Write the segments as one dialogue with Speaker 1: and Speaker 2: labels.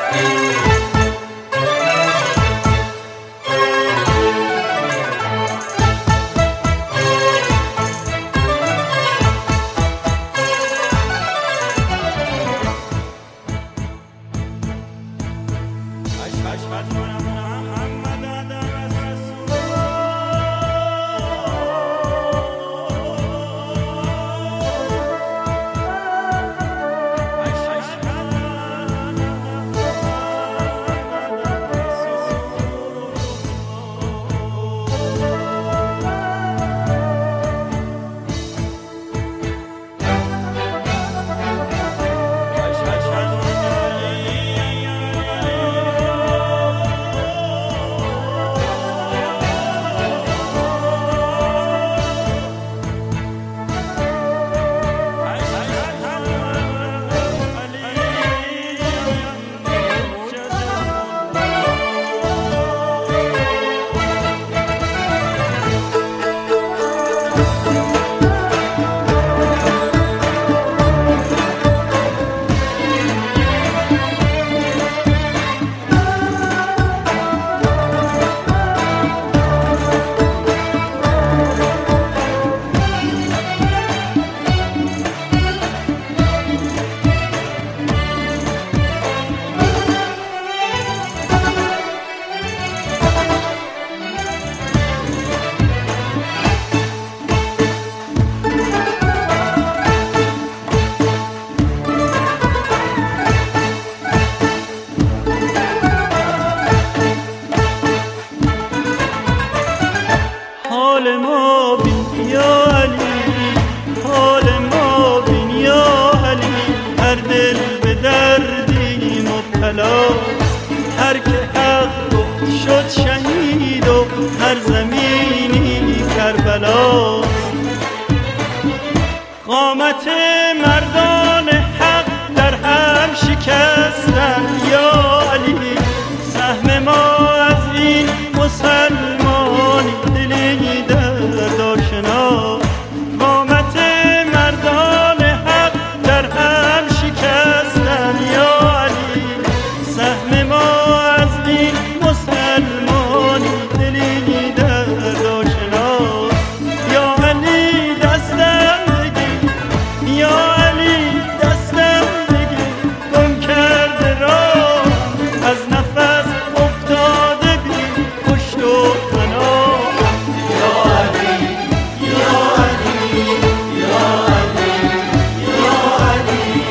Speaker 1: حال ما بین یا علی، حال ما بین یا علی. هر دل به دردی مبتلا، هر که حق گفت شد شهید و هر زمینی کربلا. قامت مردان حق در هم شکستن یا علی. سهم ما از این مسلمانی دلی درد آشنا. قامت مردان حق در هم شکستن یا علی. سهم ما از این مسلمانی دلی درد آشنا. یا علی دستم بگیر، یا علی دستم بگیر. گم کرده راه از نفس افتاده بی پشت و پناه. یا علی، یا علی، یا علی، یا علی.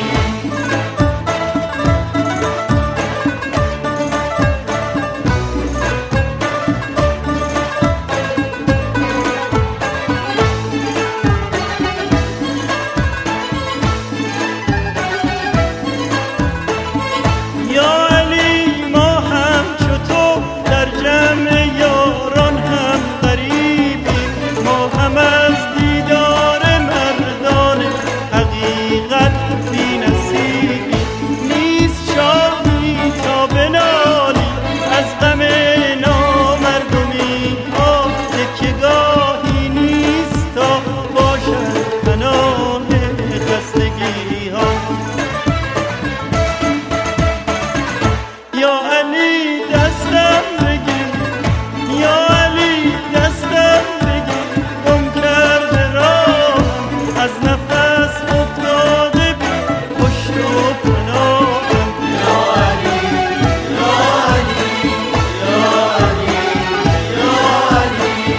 Speaker 1: یا علی ما هم چو تو در جمع یاران هم غریبیم. ما هم از دیدار مردان حقیقت بی نصیبیم. نیست شادی تا بنالی از غم نامردمی ها. یکگاهی نیست تا باشد پناه خستگی ها. یا علی دستم بگیر، یا علی دستم بگیر. گم کرده راه از نفس افتاده بی پشت و پناه. یا علی، یا علی، یا علی، یا علی.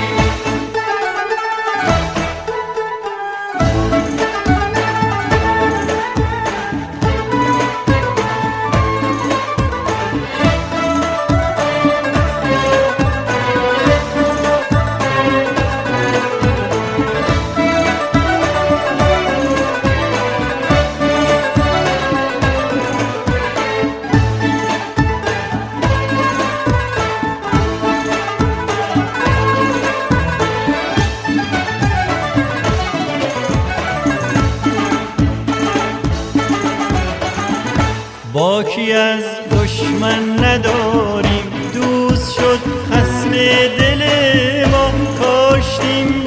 Speaker 1: باکی از دشمن نداریم، دوست شد خصم دل ما. کاشتیم